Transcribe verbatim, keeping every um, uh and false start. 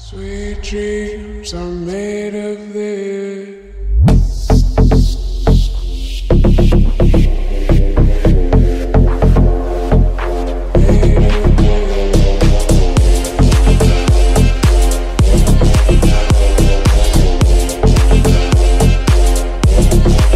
Sweet dreams are made of this. We'll be right back.